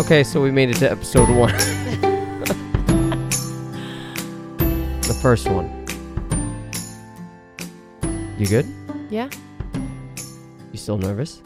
Okay, so we made it to episode 1. The first one. You good? Yeah. You still nervous?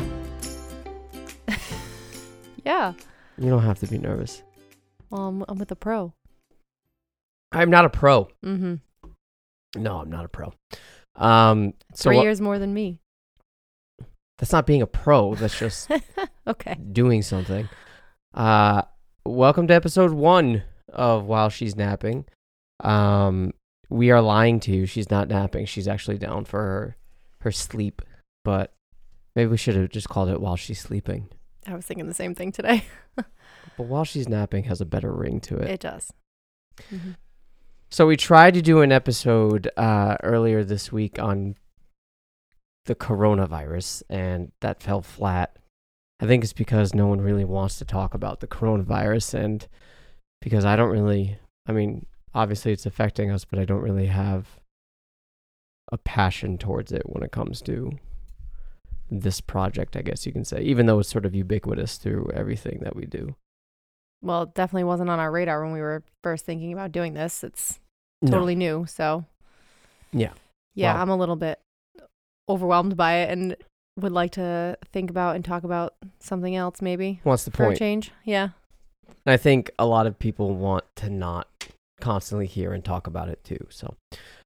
Yeah. You don't have to be nervous. Well, I'm with a pro. I'm not a pro. Mm-hmm. No, I'm not a pro. 3 years more than me. That's not being a pro. That's just Okay. doing something. Welcome to episode 1 of While She's Napping. We are lying to you. She's not napping. She's actually down for her sleep. But maybe we should have just called it While She's Sleeping. I was thinking the same thing today. But While She's Napping has a better ring to it. It does. Mm-hmm. So we tried to do an episode earlier this week on the coronavirus, and that fell flat. I think it's because no one really wants to talk about the coronavirus, and because I don't really, obviously it's affecting us, but I don't really have a passion towards it when it comes to this project, I guess you can say, even though it's sort of ubiquitous through everything that we do. Well, it definitely wasn't on our radar when we were first thinking about doing this. It's totally new, so. Yeah. Yeah, Well, I'm a little bit overwhelmed by it and would like to think about and talk about something else maybe. What's the For a point? change. Yeah. I think a lot of people want to not constantly hear and talk about it too. So,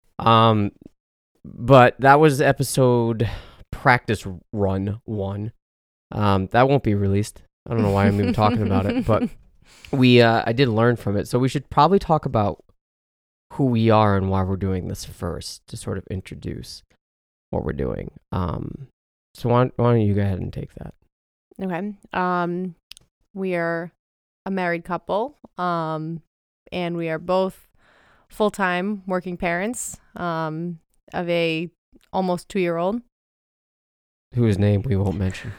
but that was episode practice run 1. That won't be released. I don't know why I'm even talking about it, but I did learn from it. So we should probably talk about who we are and why we're doing this first to sort of introduce what we're doing. So why don't you go ahead and take that? Okay. We are a married couple, and we are both full-time working parents of a almost 2-year-old. Whose name we won't mention.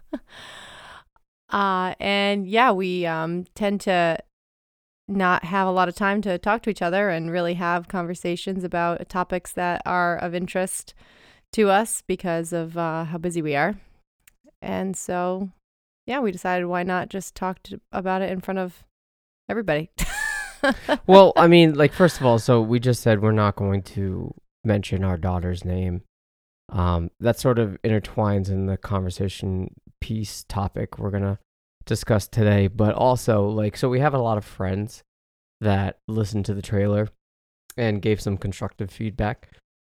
And yeah, we tend to not have a lot of time to talk to each other and really have conversations about topics that are of interest to us because of how busy we are. And so, yeah, we decided why not just talk about it in front of everybody. Well, first of all, so we just said we're not going to mention our daughter's name. That sort of intertwines in the conversation piece topic we're going to discuss today. But also, so we have a lot of friends that listened to the trailer and gave some constructive feedback.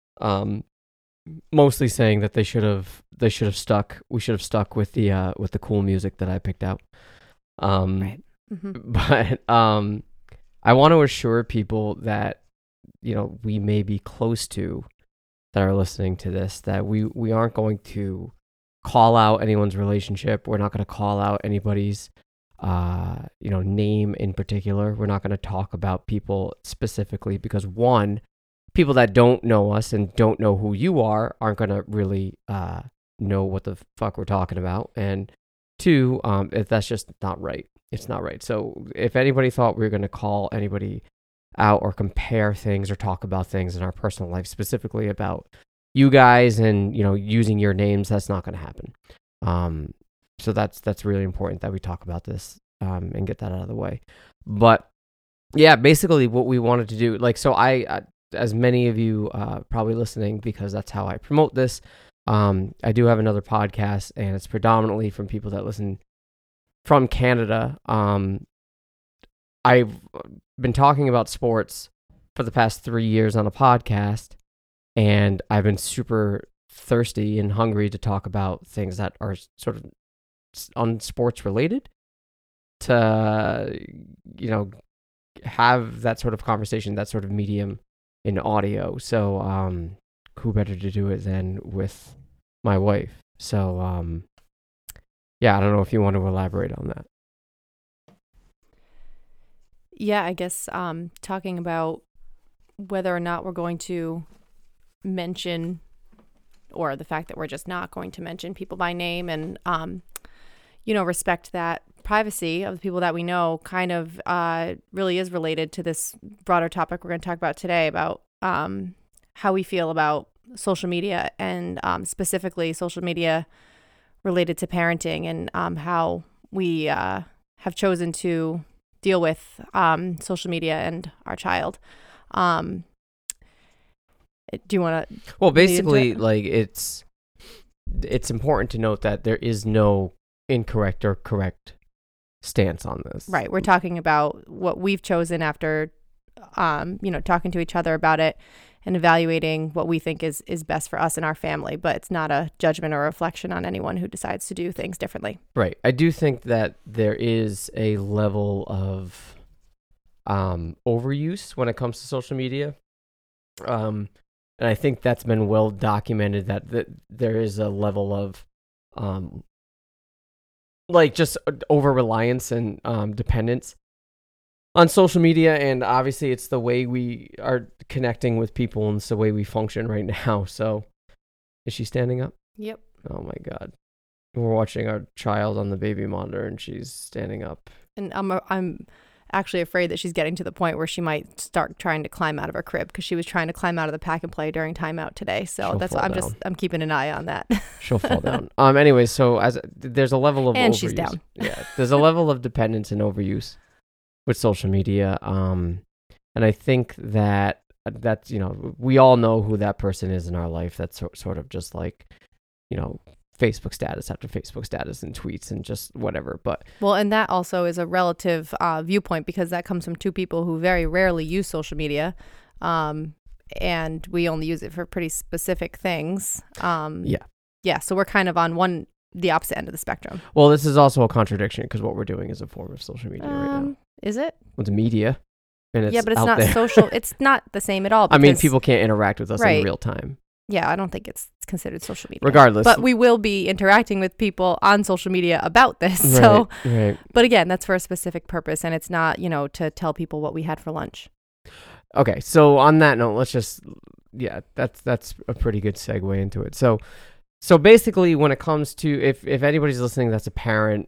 Mostly saying that we should have stuck with the cool music that I picked out. Right. Mm-hmm. But I want to assure people that, we may be close to that are listening to this, that we aren't going to call out anyone's relationship. We're not going to call out anybody's, name in particular. We're not going to talk about people specifically because, one, people that don't know us and don't know who you are aren't going to really know what the fuck we're talking about. And two, if that's just not right. It's not right. So if anybody thought we were going to call anybody out or compare things or talk about things in our personal life, specifically about you guys and, using your names, that's not going to happen. So that's really important that we talk about this and get that out of the way. But yeah, basically what we wanted to do, so I as many of you probably listening, because that's how I promote this, I do have another podcast, and it's predominantly from people that listen from Canada. I've been talking about sports for the past 3 years on a podcast, and I've been super thirsty and hungry to talk about things that are sort of unsports related, to have that sort of conversation, that sort of medium in audio. So who better to do it than with my wife? So yeah, I don't know if you want to elaborate on that. Yeah, I guess talking about whether or not we're going to mention, or the fact that we're just not going to mention people by name, and respect that privacy of the people that we know, kind of really is related to this broader topic we're going to talk about today, about how we feel about social media, and specifically social media related to parenting, and how we have chosen to deal with social media and our child. Do you want to? Well, basically, like it's important to note that there is no incorrect or correct stance on this. Right. We're talking about what we've chosen after, talking to each other about it and evaluating what we think is best for us and our family. But it's not a judgment or reflection on anyone who decides to do things differently. Right. I do think that there is a level of overuse when it comes to social media. And I think that's been well documented that there is a level of just over-reliance and dependence on social media. And obviously it's the way we are connecting with people and it's the way we function right now. So is she standing up? Yep. Oh my God. We're watching our child on the baby monitor and she's standing up. And I'm actually afraid that she's getting to the point where she might start trying to climb out of her crib because she was trying to climb out of the pack and play during timeout today. So She'll that's fall what down. I'm keeping an eye on that. She'll fall down. Anyways, so there's a level of And overuse. she's down. Yeah, there's a level of dependence and overuse with social media. And I think that's, we all know who that person is in our life. That's sort of just like, Facebook status after Facebook status and tweets and just whatever. But well, and that also is a relative viewpoint because that comes from two people who very rarely use social media. And we only use it for pretty specific things. Yeah. So we're kind of on the opposite end of the spectrum. Well, this is also a contradiction because what we're doing is a form of social media right now. Is it? Well, it's media. And it's but it's out not there. social. It's not the same at all. I mean, because- people can't interact with us Right. in real time. Yeah, I don't think it's considered social media. Regardless. But we will be interacting with people on social media about this. So, Right. But again, that's for a specific purpose. And it's not, to tell people what we had for lunch. Okay. So on that note, let's just, that's a pretty good segue into it. So basically when it comes to, if anybody's listening, that's a parent,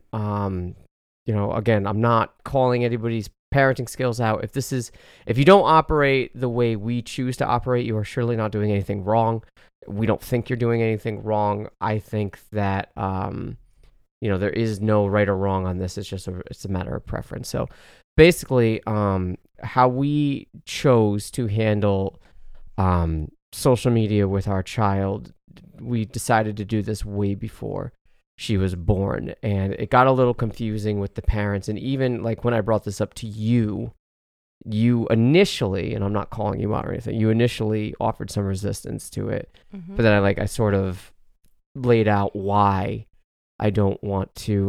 again, I'm not calling anybody's parenting skills out. If you don't operate the way we choose to operate, you are surely not doing anything wrong. We don't think you're doing anything wrong. I think that, there is no right or wrong on this. It's a matter of preference. So basically, how we chose to handle, social media with our child, we decided to do this way before she was born, and it got a little confusing with the parents. And even like when I brought this up to you initially, and I'm not calling you out or anything, you initially offered some resistance to it. Mm-hmm. But then I sort of laid out why I didn't want to,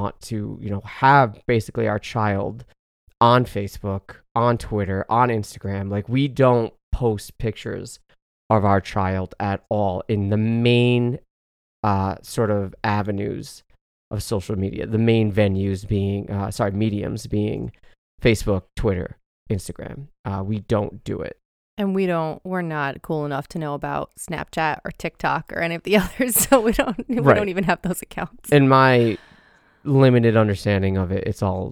have basically our child on Facebook, on Twitter, on Instagram. Like, we don't post pictures of our child at all in the main sort of avenues of social media, the main venues being, mediums being Facebook, Twitter, Instagram. We don't do it. And we're not cool enough to know about Snapchat or TikTok or any of the others. So we don't even have those accounts. In my limited understanding of it, it's all,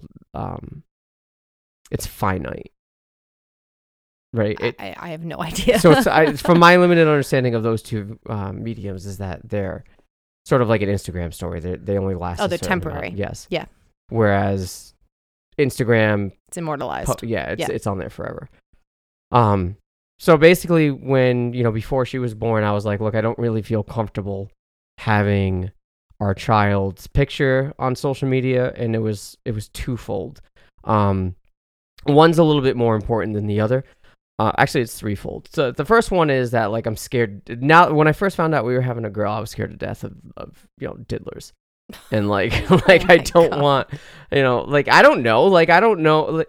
it's finite. Right. I have no idea. So from my limited understanding of those two mediums is that they're sort of like an Instagram story. They only last. They're temporary. Yes. Yeah. Whereas Instagram, it's immortalized. It's on there forever. So basically, when before she was born, I was like, look, I don't really feel comfortable having our child's picture on social media, and it was twofold. One's a little bit more important than the other. Actually, it's threefold. So the first one is that, like, I'm scared. Now, when I first found out we were having a girl, I was scared to death of diddlers. And, like, I don't want, I don't know. Like, I don't know.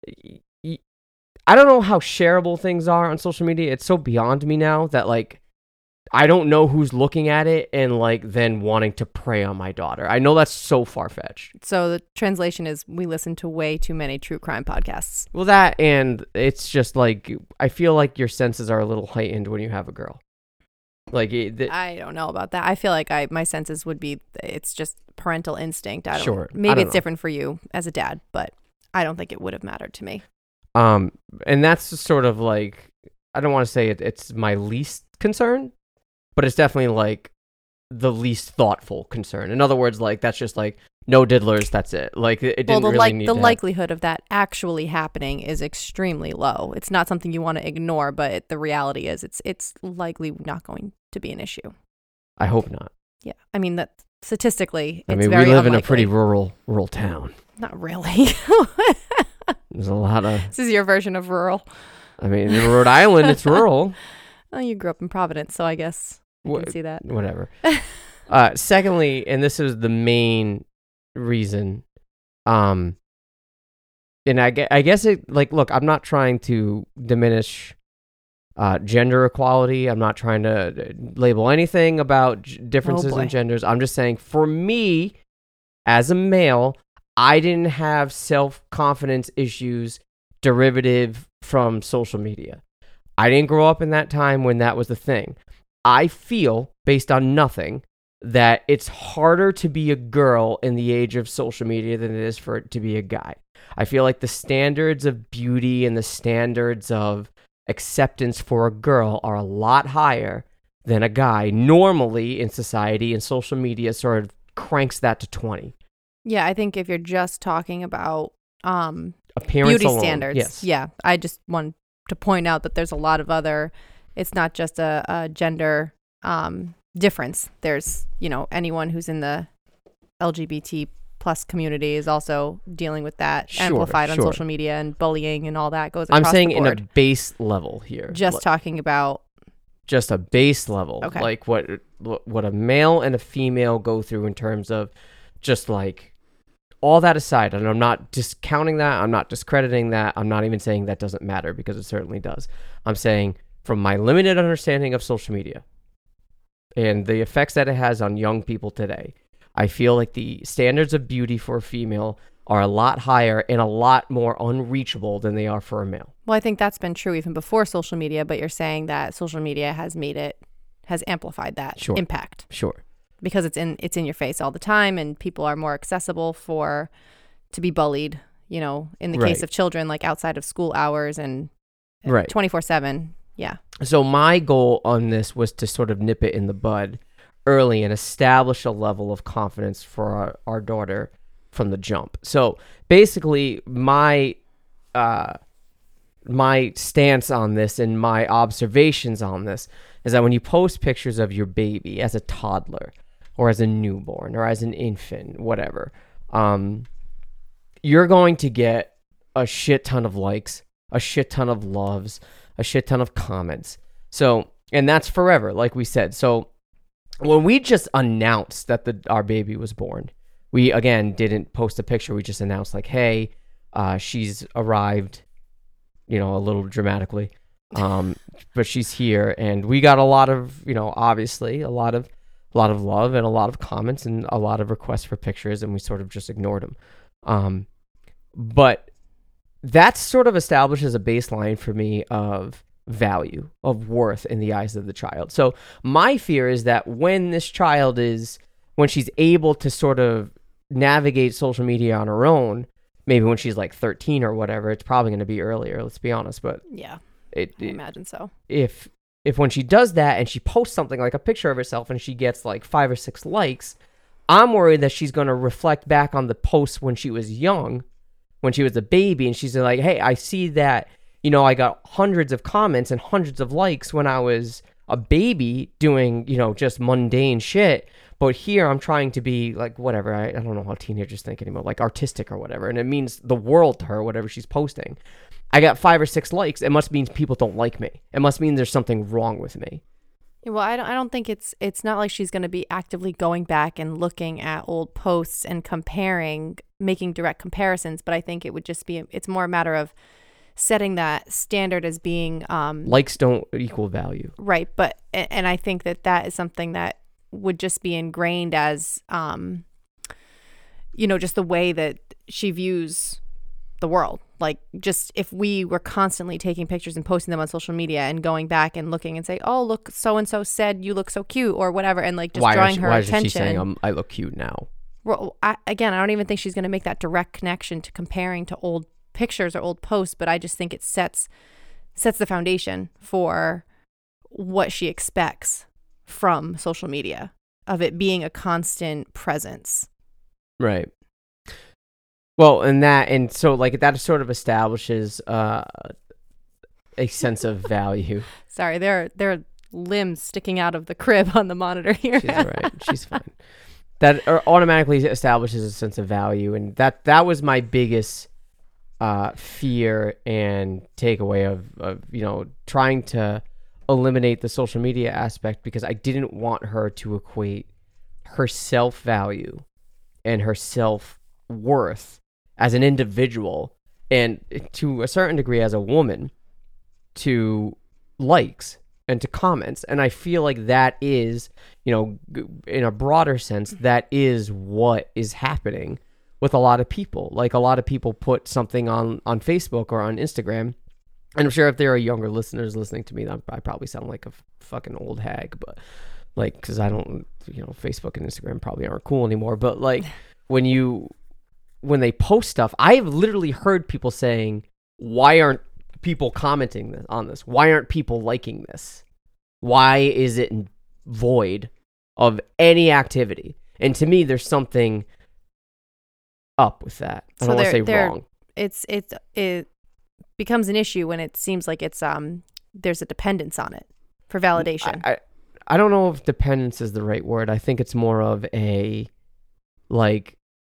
I don't know how shareable things are on social media. It's so beyond me now that, like, I don't know who's looking at it and, like, then wanting to prey on my daughter. I know that's so far-fetched. So the translation is we listen to way too many true crime podcasts. Well, that, and it's just, like, I feel like your senses are a little heightened when you have a girl. Like, I don't know about that. I feel like my senses would be, it's just parental instinct. Maybe it's different for you as a dad, but I don't think it would have mattered to me. And that's just sort of like, I don't want to say it's my least concern, but it's definitely like the least thoughtful concern. In other words, like, that's just like, No diddlers. That's it. Like it didn't really need the to likelihood of that actually happening is extremely low. It's not something you want to ignore, but the reality is it's likely not going to be an issue. I hope not. Yeah, I mean that statistically, I it's mean, very we live in a unlikely. pretty rural town. Not really. There's a lot of. This is your version of rural. I mean, in Rhode Island, it's rural. Oh, you grew up in Providence, so I guess I can see that. Whatever. Secondly, and this is the main reason, and I guess it, like, look, I'm not trying to diminish gender equality. I'm not trying to label anything about differences in genders. I'm just saying, for me, as a male, I didn't have self-confidence issues derivative from social media. I didn't grow up in that time when that was the thing. I feel, based on nothing, that it's harder to be a girl in the age of social media than it is for it to be a guy. I feel like the standards of beauty and the standards of acceptance for a girl are a lot higher than a guy normally in society, and social media sort of cranks that to 20. Yeah, I think if you're just talking about appearance beauty alone, standards, yes. yeah, I just want to point out that there's a lot of other, it's not just a gender difference. There's, anyone who's in the LGBT plus community is also dealing with that, amplified on social media, and bullying and all that goes across I'm saying the board. in a base level here. Just talking about just a base level, okay. Like what a male and a female go through in terms of just like all that aside, and I'm not discounting that, I'm not discrediting that, I'm not even saying that doesn't matter, because it certainly does. I'm saying from my limited understanding of social media and the effects that it has on young people today, I feel like the standards of beauty for a female are a lot higher and a lot more unreachable than they are for a male. Well, I think that's been true even before social media, but you're saying that social media has amplified that impact. Sure. Because it's in your face all the time, and people are more accessible to be bullied, in the case of children, like outside of school hours and 24/7. Yeah. So my goal on this was to sort of nip it in the bud early and establish a level of confidence for our daughter from the jump. So basically my stance on this and my observations on this is that when you post pictures of your baby as a toddler or as a newborn or as an infant, whatever, you're going to get a shit ton of likes, a shit ton of loves, a shit ton of comments. So, and that's forever, like we said. So when we just announced that our baby was born, we, again, didn't post a picture. We just announced, like, hey, she's arrived, a little dramatically, but she's here. And we got a lot of, obviously a lot of love and a lot of comments and a lot of requests for pictures, and we sort of just ignored them. But that sort of establishes a baseline for me of value, of worth in the eyes of the child. So my fear is that when she's able to sort of navigate social media on her own, maybe when she's like 13 or whatever, it's probably going to be earlier, let's be honest. But yeah, I imagine so. If when she does that and she posts something like a picture of herself and she gets like 5 or 6 likes, I'm worried that she's going to reflect back on the post when she was young, when she was a baby, and she's like, hey, I see that, I got hundreds of comments and hundreds of likes when I was a baby doing, just mundane shit. But here I'm trying to be like, whatever, I don't know how teenagers think anymore, like artistic or whatever. And it means the world to her, whatever she's posting. I got 5 or 6 likes. It must mean people don't like me. It must mean there's something wrong with me. Well, I don't think it's not like she's going to be actively going back and looking at old posts and making direct comparisons. But I think it would just be, it's more a matter of setting that standard as being likes don't equal value, right? But and I think that is something that would just be ingrained as just the way that she views the world. Like, just if we were constantly taking pictures and posting them on social media and going back and looking and say, oh, look, so and so said you look so cute or whatever, and like just drawing her attention. Why is she saying I look cute now? Well, I don't even think she's going to make that direct connection to comparing to old pictures or old posts, but I just think it sets the foundation for what she expects from social media, of it being a constant presence Right. Well, and so like that sort of establishes a sense of value. Sorry, there are limbs sticking out of the crib on the monitor here. She's all right. She's fine. That automatically establishes a sense of value, and that was my biggest fear and takeaway of trying to eliminate the social media aspect, because I didn't want her to equate her self-value and her self-worth as an individual, and to a certain degree as a woman, to likes and to comments. And I feel like that is, in a broader sense, that is what is happening with a lot of people. Like, a lot of people put something on Facebook or on Instagram, and I'm sure if there are younger listeners listening to me, I probably sound like a fucking old hag, but like, because I don't, Facebook and Instagram probably aren't cool anymore. But like, when they post stuff, I've literally heard people saying, why aren't people commenting on this? Why aren't people liking this? Why is it void of any activity? And to me, there's something up with that. I don't want to say wrong. It becomes an issue when it seems like it's there's a dependence on it for validation. I don't know if dependence is the right word. I think it's more of a, like,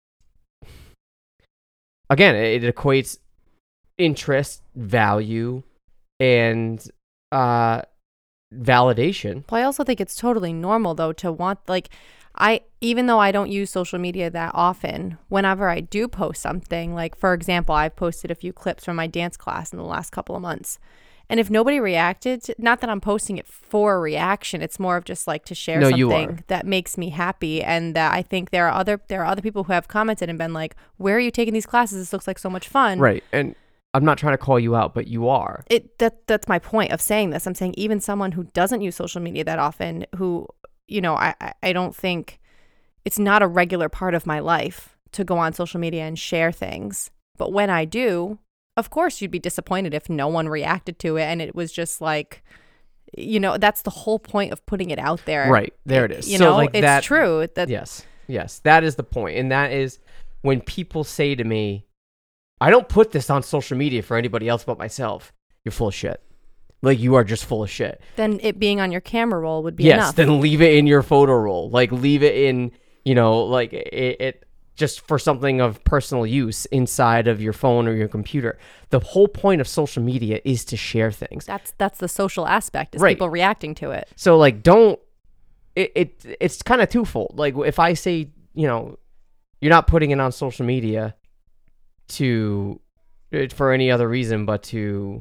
again, it equates interest, value, and validation. Well, I also think it's totally normal though to want, like, even though I don't use social media that often, whenever I do post something, like, for example, I've posted a few clips from my dance class in the last couple of months. And if nobody reacted, not that I'm posting it for a reaction, it's more of just like to share something that makes me happy. And that I think there are other people who have commented and been like, where are you taking these classes? This looks like so much fun. Right. And I'm not trying to call you out, but you are. That's my point of saying this. I'm saying even someone who doesn't use social media that often, who, I don't think it's not a regular part of my life to go on social media and share things. But when I do, of course, you'd be disappointed if no one reacted to it. And it was just like, that's the whole point of putting it out there. Right. There it is. It's true. Yes. That is the point. And that is when people say to me, I don't put this on social media for anybody else but myself. You're full of shit. Like, you are just full of shit. Then it being on your camera roll would be enough. Yes, then leave it in your photo roll. Like, leave it in, like it just for something of personal use inside of your phone or your computer. The whole point of social media is to share things. That's the social aspect, is right. People reacting to it. So, like, it's kind of twofold. Like, if I say, you're not putting it on social media for any other reason but to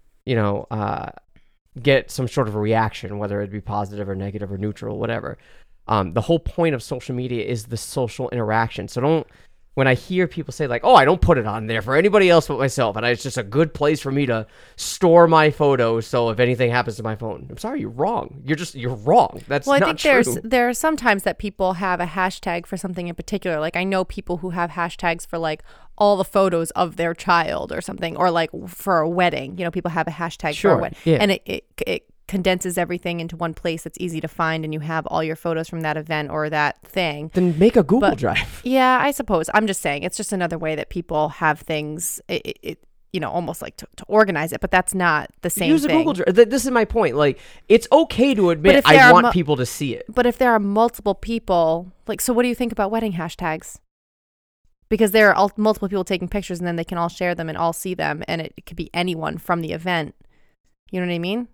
get some sort of a reaction, whether it be positive or negative or neutral, whatever. The whole point of social media is the social interaction. So when I hear people say like, oh, I don't put it on there for anybody else but myself, and it's just a good place for me to store my photos, so if anything happens to my phone. I'm sorry, you're wrong. You're wrong. That's not true. Well, I think there are some times that people have a hashtag for something in particular. Like, I know people who have hashtags for like all the photos of their child or something, or like for a wedding. People have a hashtag for a wedding. Yeah. And it condenses everything into one place that's easy to find, and you have all your photos from that event or that thing. Then make a Google Drive. Yeah, I suppose. I'm just saying it's just another way that people have things, almost like to organize it, but that's not the same thing. Use a Google Drive. This is my point. Like, it's okay to admit I want people to see it. But if there are multiple people, like, so what do you think about wedding hashtags? Because there are multiple people taking pictures, and then they can all share them and all see them, and it could be anyone from the event. You know what I mean?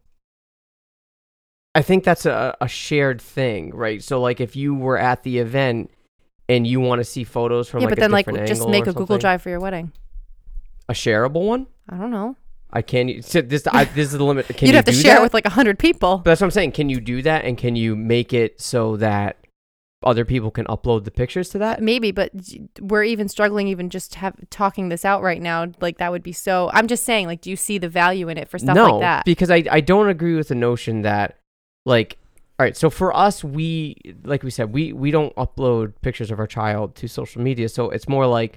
I think that's a shared thing, right? So, like, if you were at the event and you want to see photos from like a different angle, just make a Google Drive for your wedding. A shareable one? I don't know. I can't. So this is the limit. Can You'd have to share that? It with like 100 people. But that's what I'm saying. Can you do that? And can you make it so that other people can upload the pictures to that? Maybe, but we're even struggling even just talking this out right now. Like, that would be so. I'm just saying, like, do you see the value in it for stuff like that? No, because I don't agree with the notion that, like, all right, so for us, like we said, we don't upload pictures of our child to social media. So it's more like,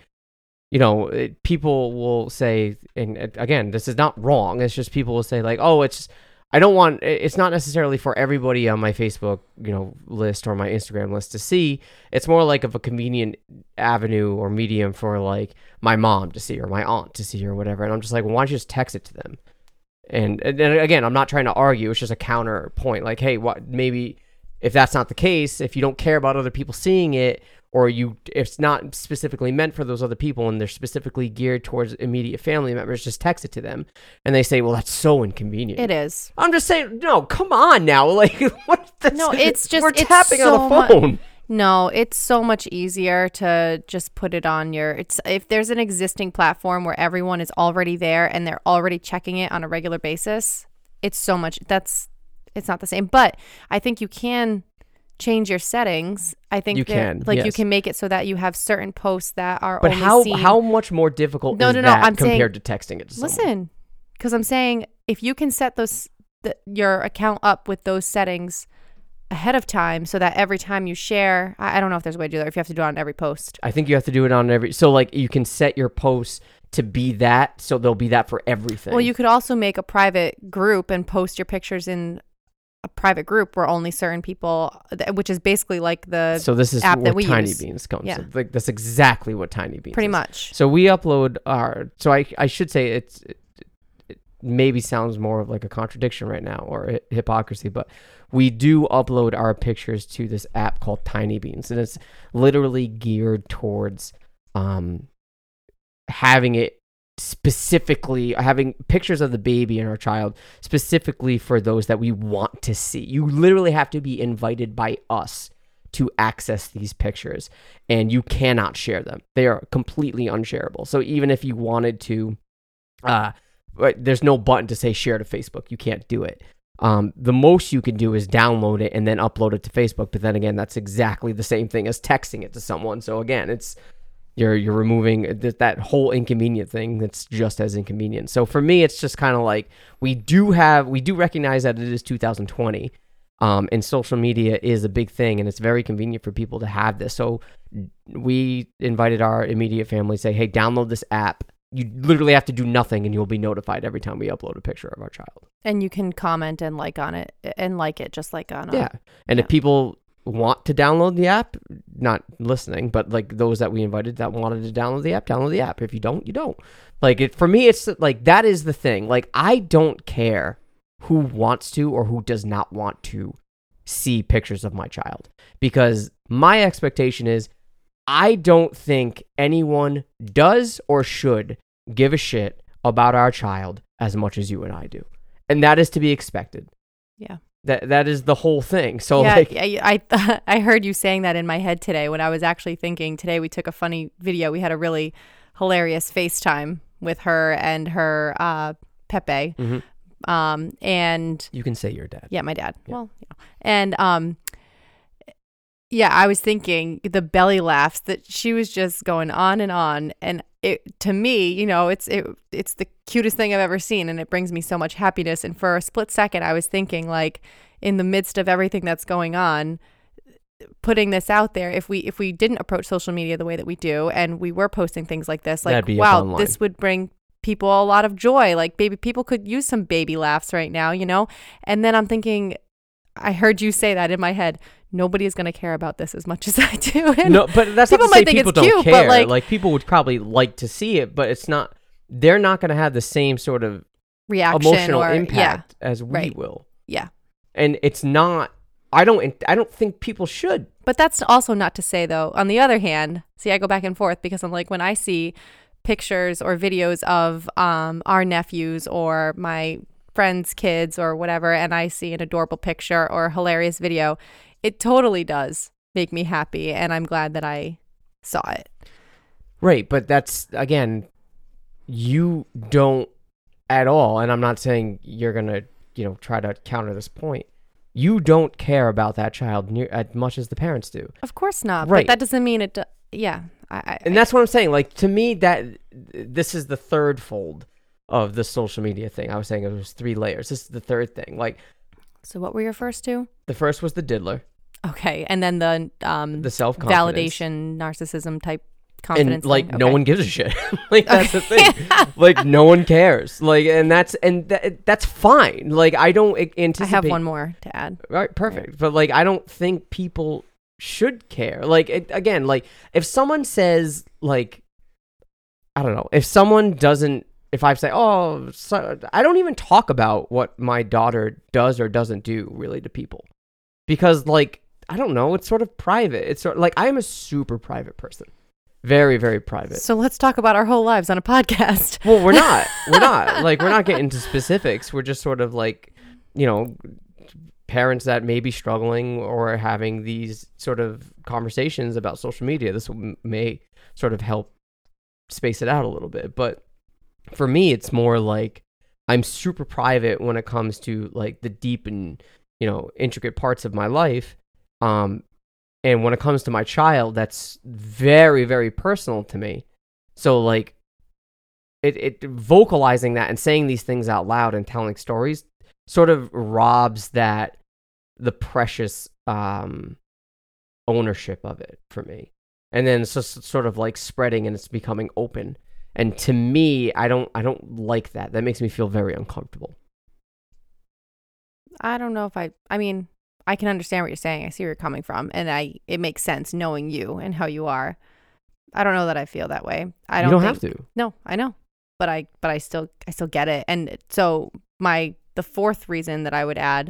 people will say, and again, this is not wrong. It's just people will say like, oh, I don't want, it's not necessarily for everybody on my Facebook, list or my Instagram list to see. It's more like of a convenient avenue or medium for like my mom to see or my aunt to see or whatever. And I'm just like, well, why don't you just text it to them? And again, I'm not trying to argue. It's just a counterpoint. Like, hey, what, maybe if that's not the case, if you don't care about other people seeing it, or if it's not specifically meant for those other people and they're specifically geared towards immediate family members, just text it to them. And they say, well, that's so inconvenient. It is. I'm just saying, no, come on now. Like, what? No, it's just, we're it's tapping so on the phone. No, it's so much easier to just put it on if there's an existing platform where everyone is already there and they're already checking it on a regular basis, it's not the same. But I think you can change your settings. I think you can, you can make it so that you have certain posts that are but only seen. how much more difficult is that I'm compared to texting it to someone? Listen, because I'm saying if you can set your account up with those settings ahead of time so that every time you share, I don't know if there's a way to do that, or if you have to do it on every post. I think you have to do it on every, so like you can set your posts to be that, so there'll be that for everything. Well, you could also make a private group and post your pictures in a private group where only certain people, which is basically like the so this is app where that we Tiny use. Beans comes. Yeah. So, like that's exactly what Tiny Beans pretty is. much. So we upload our, so I should say it maybe sounds more of like a contradiction right now or hypocrisy, but we do upload our pictures to this app called Tiny Beans, and it's literally geared towards having pictures of the baby and our child specifically for those that we want to see. You literally have to be invited by us to access these pictures, and you cannot share them. They are completely unshareable. So even if you wanted to, there's no button to say share to Facebook. You can't do it. The most you can do is download it and then upload it to Facebook. But then again, that's exactly the same thing as texting it to someone. So again, it's you're removing that whole inconvenient thing that's just as inconvenient. So for me, it's just kind of like we do recognize that it is 2020, and social media is a big thing, and it's very convenient for people to have this. So we invited our immediate family, say, hey, download this app. You literally have to do nothing, and you'll be notified every time we upload a picture of our child. And you can comment and like on it, and like it just like on. Yeah, and if people want to download the app, not listening, but like those that we invited that wanted to download the app. If you don't, you don't. Like for me, it's like that is the thing. Like I don't care who wants to or who does not want to see pictures of my child, because my expectation is I don't think anyone does or should give a shit about our child as much as you and I do. And that is to be expected. Yeah. That is the whole thing. So yeah, like I heard you saying that in my head today when I was actually thinking today we took a funny video. We had a really hilarious FaceTime with her and her Pepe. Mm-hmm. And you can say your dad. Yeah, my dad. Yeah. Well, and yeah, I was thinking the belly laughs that she was just going on, and it, to me, it's the cutest thing I've ever seen, and it brings me so much happiness. And for a split second, I was thinking, like, in the midst of everything that's going on, putting this out there, if we didn't approach social media the way that we do, and we were posting things like this, like, wow, this would bring people a lot of joy. Like, people could use some baby laughs right now, And then I'm thinking, I heard you say that in my head. Nobody is going to care about this as much as I do. And no, but that's people not to say might think people it's don't cute, care. but like people would probably like to see it, but it's not. They're not going to have the same sort of reaction emotional or impact as we right. will. Yeah, and it's not. I don't think people should. But that's also not to say, though. On the other hand, see, I go back and forth because I'm like, when I see pictures or videos of our nephews or my friends' kids or whatever, and I see an adorable picture or a hilarious video, it totally does make me happy, and I'm glad that I saw it. Right, but that's, again, you don't at all, and I'm not saying you're going to, try to counter this point. You don't care about that child as much as the parents do. Of course not, right. But that doesn't mean it, yeah. And that's what I'm saying. Like, to me, that this is the third fold of the social media thing. I was saying it was 3 layers. This is the third thing. Like, so what were your first 2? The first was the diddler. Okay, and then the self-confidence, validation, narcissism type confidence and like thing. no Okay. one gives a shit. Like that's the thing. Like no one cares. Like that's fine. Like I don't anticipate. I have one more to add. Right, perfect. But like I don't think people should care. Like again, like if someone says like I don't know, if someone doesn't, if I say, oh, so, I don't even talk about what my daughter does or doesn't do really to people because like I don't know, it's sort of private. It's sort of, like I am a super private person, very very private. So let's talk about our whole lives on a podcast. Well, we're not like we're not getting into specifics. We're just sort of like, you know, parents that may be struggling or having these sort of conversations about social media. This may sort of help space it out a little bit, but for me it's more like I'm super private when it comes to like the deep and, you know, intricate parts of my life, and when it comes to my child, that's very very personal to me. So like it vocalizing that and saying these things out loud and telling stories sort of robs that the precious ownership of it for me. And then it's just sort of like spreading and it's becoming open. And to me, I don't like that. That makes me feel very uncomfortable. I don't know if I mean, I can understand what you're saying. I see where you're coming from, and it makes sense knowing you and how you are. I don't know that I feel that way. I don't. You don't think, have to. No, I know, but I still get it. And so the fourth reason that I would add,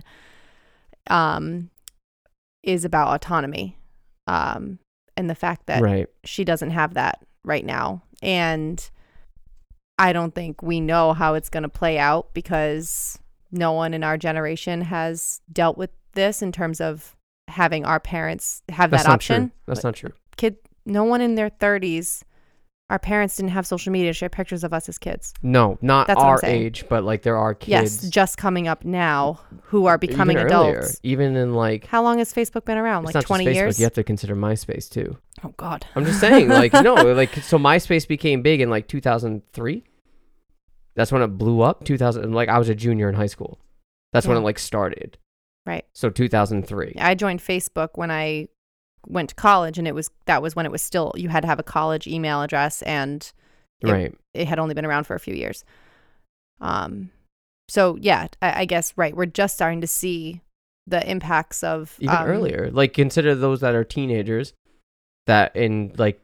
is about autonomy, and the fact that Right. she doesn't have that right now, and I don't think we know how it's going to play out because no one in our generation has dealt with this in terms of having our parents have That's that not option. true. That's not true. No one in their 30s, our parents didn't have social media to share pictures of us as kids. No, not That's what I'm our saying. age, but like there are kids. Yes, just coming up now who are becoming even adults. earlier, even in like How long has Facebook been around? it's Like not 20 just Facebook, years? you have to consider MySpace too. Oh, God. I'm just saying, like, no, like, so MySpace became big in like 2003. That's when it blew up. 2000, like, I was a junior in high school. That's when Yeah. it like started. Right. So 2003. I joined Facebook when I went to college, and that was when it was still, you had to have a college email address, and Right. it had only been around for a few years. So yeah, I guess, right. We're just starting to see the impacts of Even earlier. Like, consider those that are teenagers that in like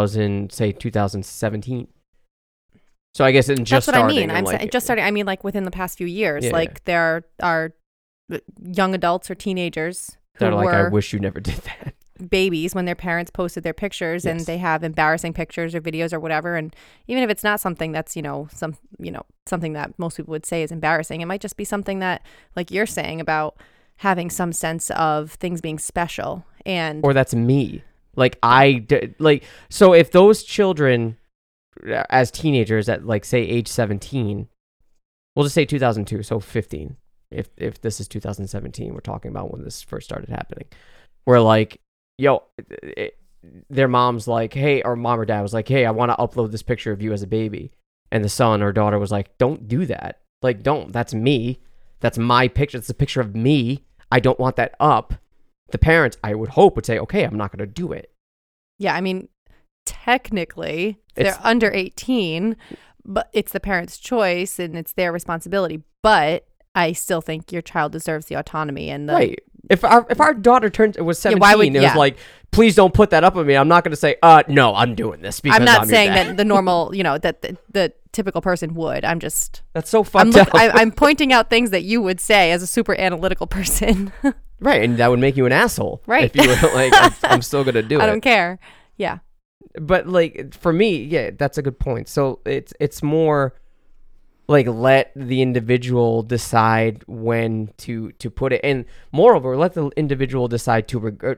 2017. So I guess in just that's what I starting. mean. I'm like, saying just starting. I mean, like within the past few years, Yeah. like there are young adults or teenagers who they're like, I were wish you never did that. babies when their parents posted their pictures, and Yes. they have embarrassing pictures or videos or whatever. And even if it's not something that's, something that most people would say is embarrassing, it might just be something that, like you're saying, about having some sense of things being special. And Or that's me. Like, so if those children as teenagers at like say age 17, we'll just say 2002, so 15, if this is 2017 we're talking about when this first started happening, where like their mom's like, hey, or mom or dad was like, hey, I want to upload this picture of you as a baby, and the son or daughter was like, don't do that, like, don't, that's me, that's my picture, it's a picture of me, I don't want that up. The parents, I would hope, would say, okay, I'm not going to do it. yeah, I mean, technically they're under 18, but it's the parents' choice and it's their responsibility. But I still think your child deserves the autonomy and the Right. If our daughter was 17, why would- it was like, please don't put that up on me. I'm not going to say, no, I'm doing this because I'm not your saying dad. that the normal, that the typical person would. I'm just That's so fucked up. I'm pointing out things that you would say as a super analytical person. Right, and that would make you an asshole. Right. If you were like, I'm still going to do it. I don't care. Yeah. But like for me, yeah, that's a good point. So it's more like let the individual decide when to put it, and moreover, let the individual decide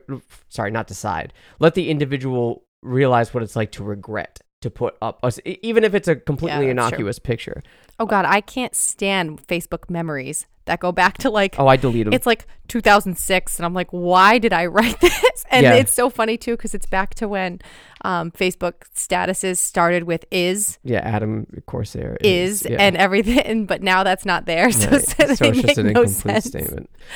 let the individual realize what it's like to regret to put up us, even if it's a completely Yeah, that's true. innocuous picture. Oh God, I can't stand Facebook memories that go back to like, Oh, I delete them. it's like 2006, and I'm like, why did I write this? And Yeah. it's so funny too, because it's back to when Facebook statuses started with is Adam Corsair yeah. and and everything, but now that's not there. So, right. so So they it's make just an no incomplete sense. statement.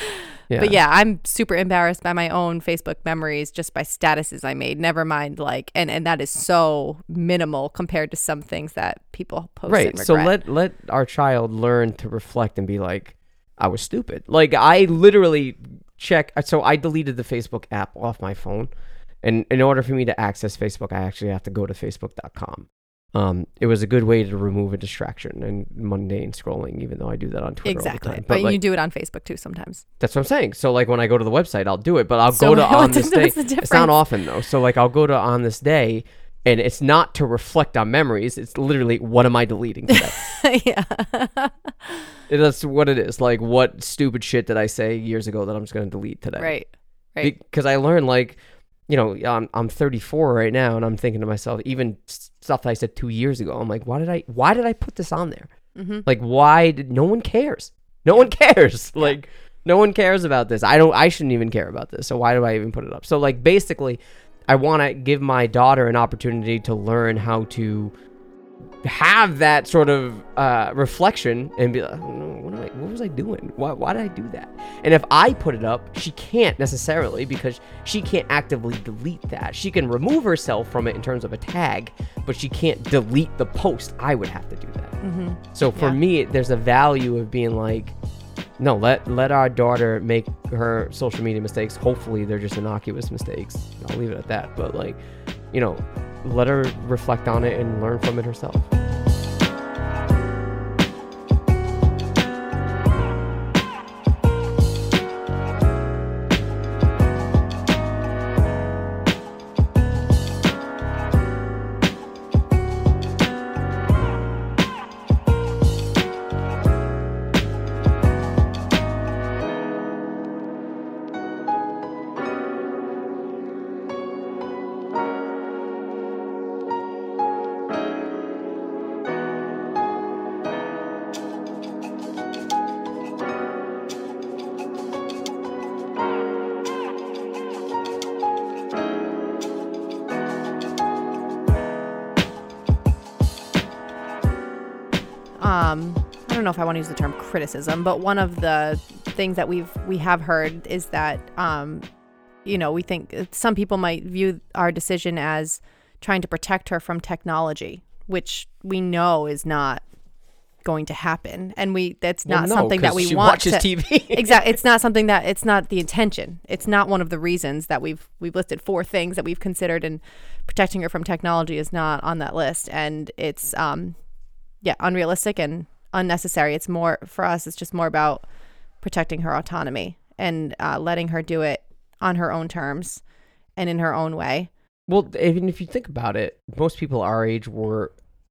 But yeah, I'm super embarrassed by my own Facebook memories just by statuses I made. Never mind like and that is so minimal compared to some things that people post Right. and So regret. let our child learn to reflect and be like, I was stupid. Like I literally so I deleted the Facebook app off my phone. And in order for me to access Facebook, I actually have to go to facebook.com. It was a good way to remove a distraction and mundane scrolling, even though I do that on Twitter Exactly. all the time. But like, you do it on Facebook too sometimes. that's what I'm saying. So like when I go to the website, I'll do it, but I'll So go to on what's this the day. difference? It's not often though. So like I'll go to on this day, and it's not to reflect on memories. It's literally, what am I deleting today? Yeah. That's what it is. Like, what stupid shit did I say years ago that I'm just going to delete today? Right. Right. Because I learned, like, you know, I'm 34 right now, and I'm thinking to myself, even stuff that I said 2 years ago, I'm like, why did I put this on there? Mm-hmm. Like, no one cares. No one cares. Like, no one cares about this. I shouldn't even care about this. So why do I even put it up? So like, basically, I want to give my daughter an opportunity to learn how to have that sort of reflection and be like, oh, no, what was I doing? Why did I do that? And if I put it up, she can't necessarily, because she can't actively delete that. She can remove herself from it in terms of a tag, but she can't delete the post. I would have to do that. Mm-hmm. So for me, there's a value of being like, no, let our daughter make her social media mistakes. Hopefully they're just innocuous mistakes. I'll leave it at that. But like, you know, let her reflect on it and learn from it herself. I don't know if I want to use the term criticism, but one of the things that we have heard is that, you know, we think some people might view our decision as trying to protect her from technology, which we know is not going to happen, and that's not something that we want to watches TV. Exactly. It's not something that, it's not the intention. It's not one of the reasons that we've listed 4 things that we've considered, and protecting her from technology is not on that list. And it's unrealistic and unnecessary. It's more for us. It's just more about protecting her autonomy and letting her do it on her own terms and in her own way. Well, even if you think about it, most people our age were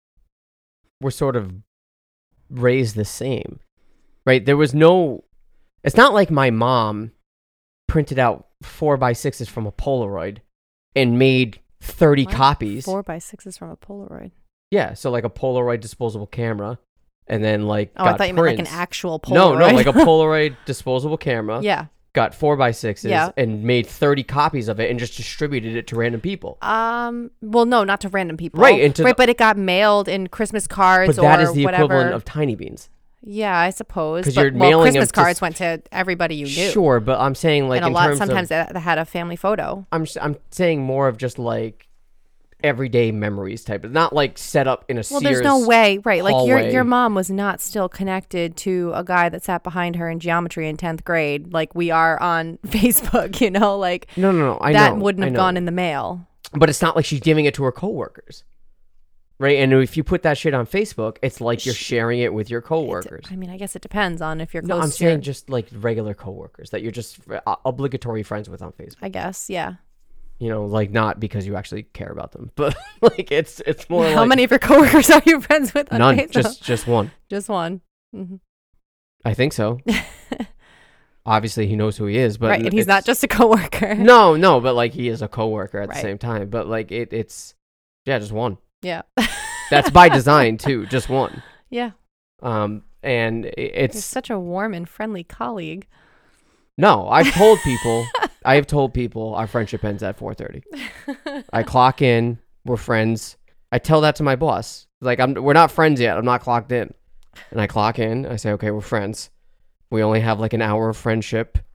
sort of raised the same, right? There was no, it's not like my mom printed out 4x6s from a Polaroid and made 30 copies. 4x6s from a Polaroid. Yeah, so like a Polaroid disposable camera, and then like I thought you meant like an actual Polaroid. No, like a Polaroid disposable camera. Yeah. Got 4x6s Yeah. and made 30 copies of it and just distributed it to random people. Well, no, not to random people. Right, but it got mailed in Christmas cards but that or is the whatever. equivalent of Tiny Beans. Yeah, I suppose. 'Cause But you're mailing them Christmas to cards went to everybody you knew. Sure, but I'm saying like and a in lot terms sometimes of, that had a family photo. I'm saying more of just like everyday memories type of, not like set up in a Well, Sears there's no way, right? Like hallway. your mom was not still connected to a guy that sat behind her in geometry in 10th grade, like we are on Facebook. You know, like No. that wouldn't have gone in the mail. But it's not like she's giving it to her coworkers, right? And if you put that shit on Facebook, it's like you're sharing it with your coworkers. I mean, I guess it depends on if you're close. No, I'm to saying just like regular coworkers that you're just obligatory friends with on Facebook. I guess, yeah. You know, like not because you actually care about them, but like it's more How like many of your coworkers are you friends with on none, Facebook? just one. Just one. Mm-hmm. I think so. Obviously, he knows who he is, but right, and he's not just a coworker. No, but like he is a coworker at the Right. same time. But like it's just one. Yeah. That's by design too, just one. Yeah. And You're it's such a warm and friendly colleague. no. I have told people our friendship ends at 4:30. I clock in. We're friends. I tell that to my boss. Like we're not friends yet. I'm not clocked in. And I clock in. I say, okay, we're friends. We only have like an hour of friendship.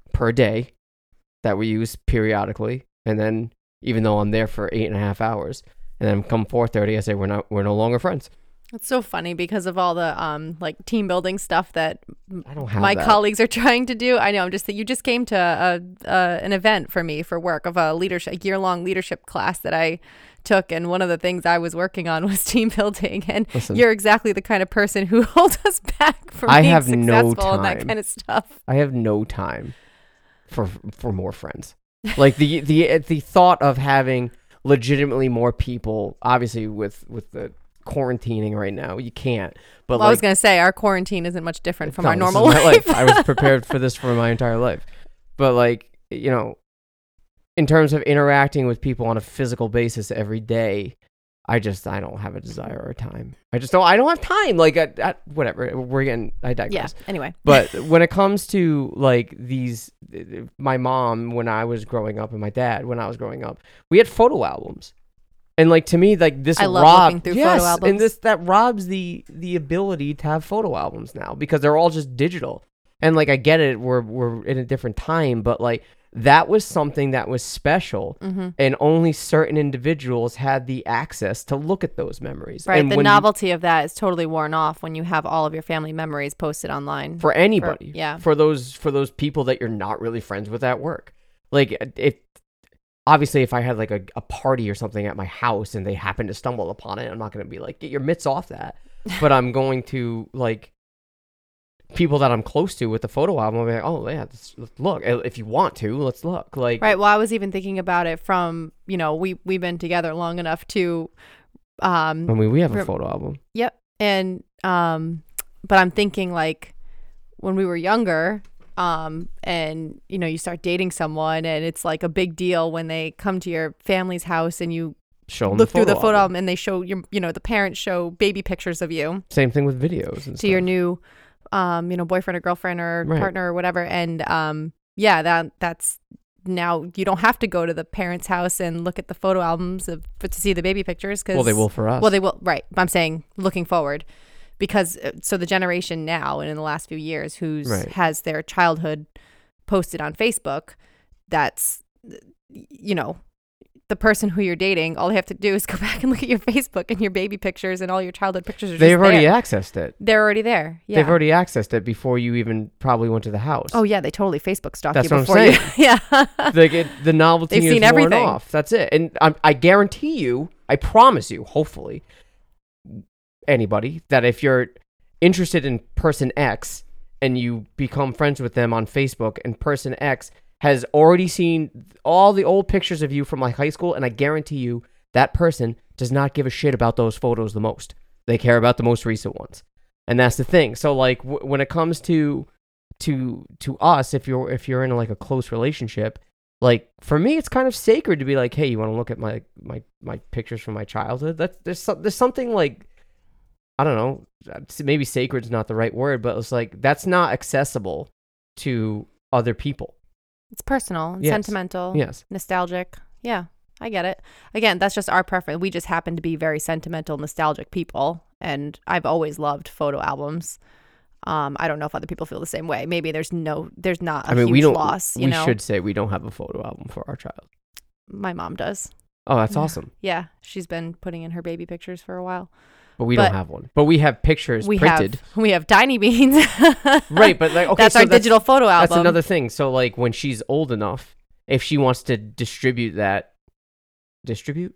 per day that we use periodically. And then even though I'm there for 8.5 hours, and then come 4:30, I say we're no longer friends. It's so funny because of all the like team building stuff that I don't have my that. colleagues are trying to do. I know. I'm just that you just came to an event for me for work of a year-long leadership class that I took, and one of the things I was working on was team building. And Listen, you're exactly the kind of person who holds us back from I being have no successful and that time. kind of stuff. I have no time for more friends. Like the thought of having legitimately more people, obviously with the quarantining right now, you can't. But Well, I was gonna say our quarantine isn't much different from no, our this normal is my life. I was prepared for this for my entire life. But like, you know, in terms of interacting with people on a physical basis every day, I don't have a desire or time. I don't have time. Like, whatever. I digress. Yeah. Anyway. But when it comes to like my mom when I was growing up and my dad when I was growing up, we had photo albums. And like to me, like this I love looking through photo albums. and that robs the ability to have photo albums now because they're all just digital. And like I get it, we're in a different time, but like that was something that was special, and only certain individuals had the access to look at those memories. Right. And The novelty of that is totally worn off when you have all of your family memories posted online. For anybody, yeah. For those people that you're not really friends with at work, like obviously, if I had like a party or something at my house and they happen to stumble upon it, I'm not going to be like, get your mitts off that. But I'm going to like people that I'm close to with the photo album. I'll be like, oh yeah, let's look. If you want to, let's look. Like right. Well, I was even thinking about it from, we've been together long enough to. I mean, we have a photo album. Yep. And but I'm thinking like when we were younger. And you start dating someone and it's like a big deal when they come to your family's house and you look through the photo album and they show the parents show baby pictures of you. Same thing with videos and to your new, boyfriend or girlfriend or partner or whatever. And, that's now you don't have to go to the parents' house and look at the photo albums to see the baby pictures. Well, they will for us. Well, they will. Right. I'm saying looking forward. Because so the generation now and in the last few years has their childhood posted on Facebook, that's, the person who you're dating, all they have to do is go back and look at your Facebook and your baby pictures and all your childhood pictures are just there. They've already accessed it. They're already there. Yeah. They've already accessed it before you even probably went to the house. Oh, yeah. They totally Facebook stalked That's you what before I'm saying. you. Yeah. The novelty They've seen is worn everything. off. That's it. And I guarantee you, I promise you, hopefully, anybody, that if you're interested in person X and you become friends with them on Facebook and person X has already seen all the old pictures of you from like high school, and I guarantee you that person does not give a shit about those photos the most. They care about the most recent ones. And that's the thing. So like when it comes to us, if you're in like a close relationship, like for me it's kind of sacred to be like, hey, you want to look at my pictures from my childhood? There's something like, I don't know, maybe sacred's not the right word, but it's like that's not accessible to other people. It's personal, and Yes. sentimental, Yes. nostalgic. Yeah, I get it. Again, that's just our preference. We just happen to be very sentimental, nostalgic people, and I've always loved photo albums. I don't know if other people feel the same way. Maybe there's not a huge loss. We should say we don't have a photo album for our child. My mom does. Oh, that's awesome. Yeah, she's been putting in her baby pictures for a while. But we don't have one. But we have pictures printed. We have Tiny Beans. Right, but like, okay, that's so our digital photo album. That's another thing. So like when she's old enough, if she wants to distribute, they're both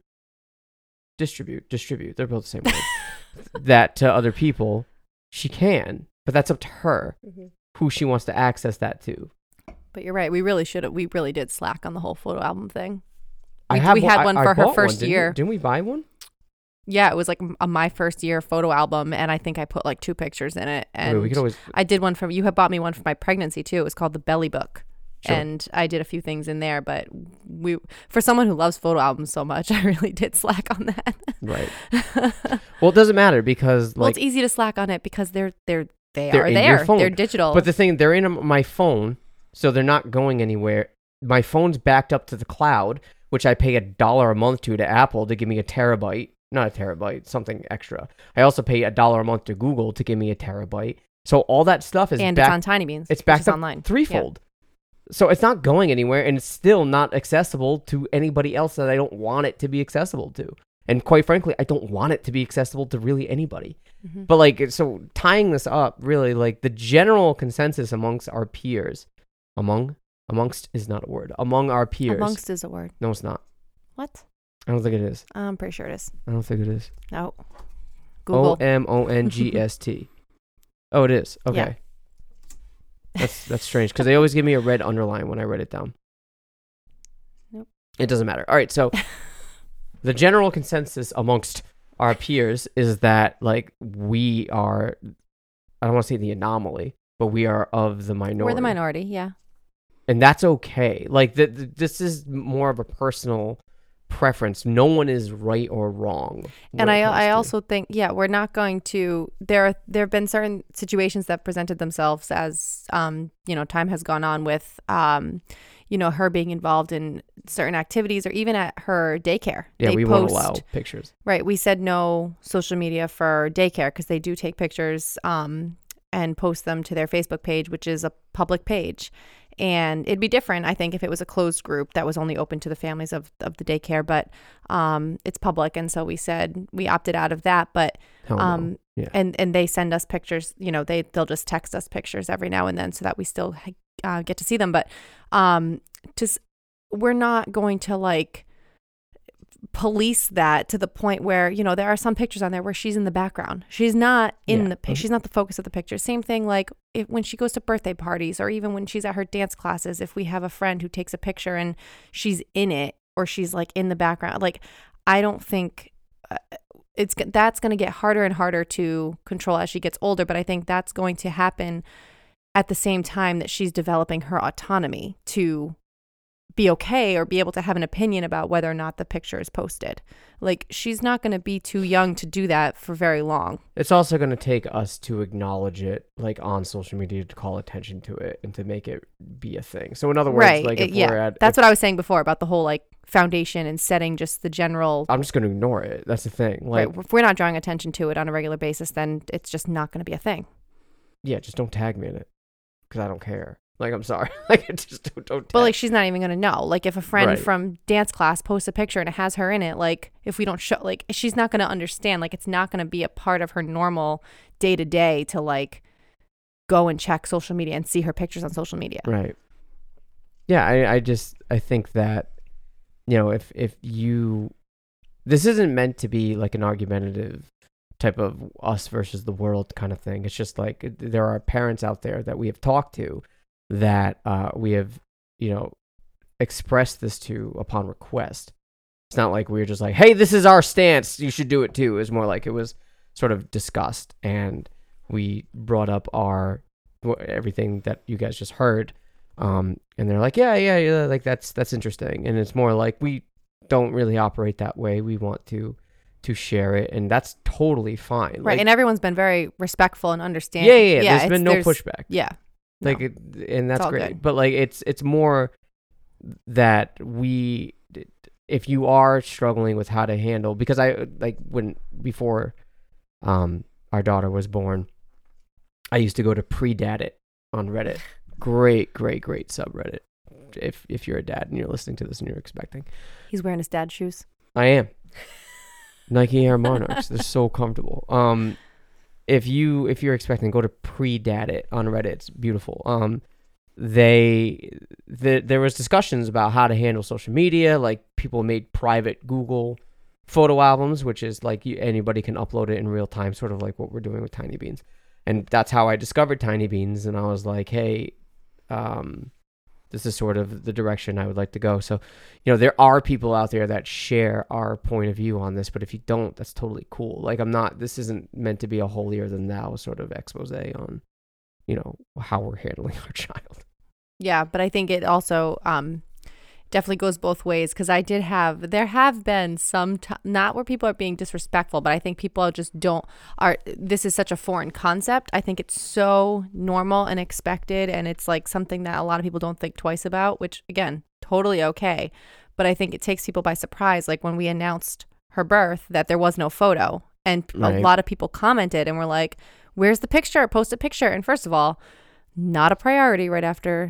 the same word. That to other people, she can, but that's up to her who she wants to access that to. But you're right. We really did slack on the whole photo album thing. We had one for her first year. Didn't we buy one? Yeah, it was like my first year photo album, and I think I put like 2 pictures in it. And we could always. I did one you had bought me one for my pregnancy too. It was called the Belly Book, Sure. and I did a few things in there. But for someone who loves photo albums so much, I really did slack on that. Right. Well, it doesn't matter because it's easy to slack on it because they're in there. your phone. They're digital. But the thing, they're in my phone, so they're not going anywhere. My phone's backed up to the cloud, which I pay $1 a month to Apple to give me a terabyte. Not a terabyte, something extra. I also pay $1 a month to Google to give me a terabyte. So all that stuff is and back, it's on Tiny Beans. it's backed up online threefold. So it's not going anywhere, and it's still not accessible to anybody else that I don't want it to be accessible to. And quite frankly, I don't want it to be accessible to really anybody. Mm-hmm. But like, so tying this up, really, like the general consensus amongst our peers, amongst is not a word. Among our peers. Amongst is a word. No, it's not. What? I don't think it is. I'm pretty sure it is. I don't think it is. No. Google. OMONGST. Oh, it is. Okay. Yeah. That's strange because they always give me a red underline when I write it down. Nope. It doesn't matter. All right. So the general consensus amongst our peers is that like we are, I don't want to say the anomaly, but we are of the minority. We're the minority, yeah. And that's okay. Like this is more of a personal preference. No one is right or wrong. And I also think, yeah, we're not going to, there have been certain situations that presented themselves as, time has gone on with, her being involved in certain activities or even at her daycare. Yeah, they we won't allow pictures. Right. We said no social media for daycare because they do take pictures and post them to their Facebook page, which is a public page. And it'd be different, I think, if it was a closed group that was only open to the families of the daycare. But it's public. And so we said we opted out of that. But No. Yeah. and they send us pictures, they'll just text us pictures every now and then so that we still get to see them. But we're not going to like police that to the point where, there are some pictures on there where she's in the background. She's not in she's not the focus of the picture. Same thing like when she goes to birthday parties or even when she's at her dance classes, if we have a friend who takes a picture and she's in it or she's like in the background, like I don't think that's going to get harder and harder to control as she gets older. But I think that's going to happen at the same time that she's developing her autonomy to be okay or be able to have an opinion about whether or not the picture is posted. Like she's not going to be too young to do that for very long. It's also going to take us to acknowledge it like on social media to call attention to it and to make it be a thing. So in other words, right. like if we're at... That's what I was saying before about the whole like foundation and setting just the general... I'm just going to ignore it. That's the thing. Like, right. If we're not drawing attention to it on a regular basis, then it's just not going to be a thing. Yeah, just don't tag me in it because I don't care. Like, I'm sorry. Like, just don't. But like, she's not even gonna know. Like, if a friend from dance class posts a picture and it has her in it, like, if we don't show, like, she's not gonna understand. Like, it's not gonna be a part of her normal day to day to like go and check social media and see her pictures on social media. Right. Yeah, I think that, if you, this isn't meant to be like an argumentative type of us versus the world kind of thing. It's just like there are parents out there that we have talked to that we have, expressed this to upon request. It's not like we're just like, hey, this is our stance, you should do it too. It's more like it was sort of discussed and we brought up everything that you guys just heard. And they're like, yeah, like that's interesting. And it's more like we don't really operate that way. We want to share it, and that's totally fine. Right, like, and everyone's been very respectful and understanding. Yeah. There's been no pushback. Yeah. Like, no, and that's great. Good. But like, it's more that if you are struggling with how to handle, because before our daughter was born, I used to go to Predaddit on Reddit. Great subreddit. If you're a dad and you're listening to this and you're expecting. He's wearing his dad's shoes. I am. Nike Air Monarchs. They're so comfortable. If you're expecting, go to Predaddit on Reddit. It's beautiful. There was discussions about how to handle social media. Like people made private Google photo albums, which is like anybody can upload it in real time, sort of like what we're doing with Tiny Beans. And that's how I discovered Tiny Beans. And I was like, hey, this is sort of the direction I would like to go. So, there are people out there that share our point of view on this, but if you don't, that's totally cool. Like this isn't meant to be a holier than thou sort of expose on, how we're handling our child. Yeah. But I think it also, definitely goes both ways because there have been some not where people are being disrespectful, but I think people this is such a foreign concept. I think it's so normal and expected, and it's like something that a lot of people don't think twice about, which again, totally okay. But I think it takes people by surprise. Like when we announced her birth that there was no photo, and a lot of people commented and were like, where's the picture? Post a picture. And first of all, not a priority right after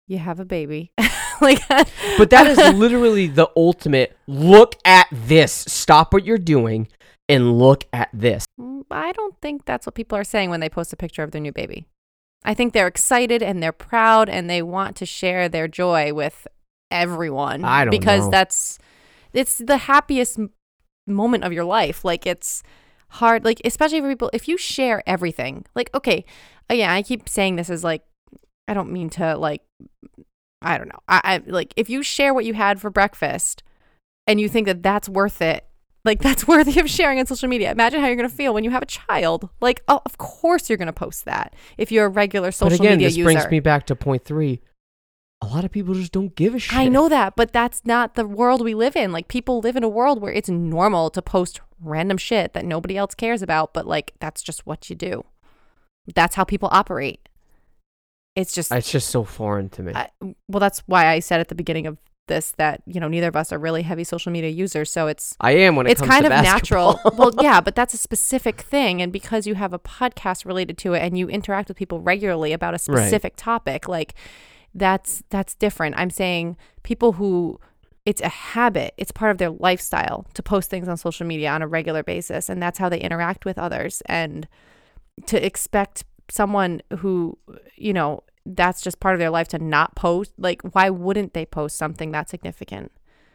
you have a baby. Like, but that is literally the ultimate. Look at this. Stop what you're doing and look at this. I don't think that's what people are saying when they post a picture of their new baby. I think they're excited and they're proud and they want to share their joy with everyone. I don't because know. it's the happiest moment of your life. Like, it's hard, like, especially for people, if you share everything, like, okay, yeah, I keep saying this as like, I don't mean to, like, I don't know. I like, if you share what you had for breakfast and you think that that's worth it, like, that's worthy of sharing on social media. Imagine how you're going to feel when you have a child. Like, oh, of course you're going to post that if you're a regular social media user. But again, this brings me back to point 3. A lot of people just don't give a shit. I know that, but that's not the world we live in. Like, people live in a world where it's normal to post random shit that nobody else cares about, but, like, that's just what you do. That's how people operate. It's just so foreign to me. Well, that's why I said at the beginning of this that, you know, neither of us are really heavy social media users, so I am when it comes to kind of basketball. natural. Well, yeah, but that's a specific thing, and because you have a podcast related to it and you interact with people regularly about a specific topic, like, that's different. I'm saying people who it's a habit, it's part of their lifestyle to post things on social media on a regular basis, and that's how they interact with others. And to expect someone who, you know, that's just part of their life to not post, like, why wouldn't they post something that significant?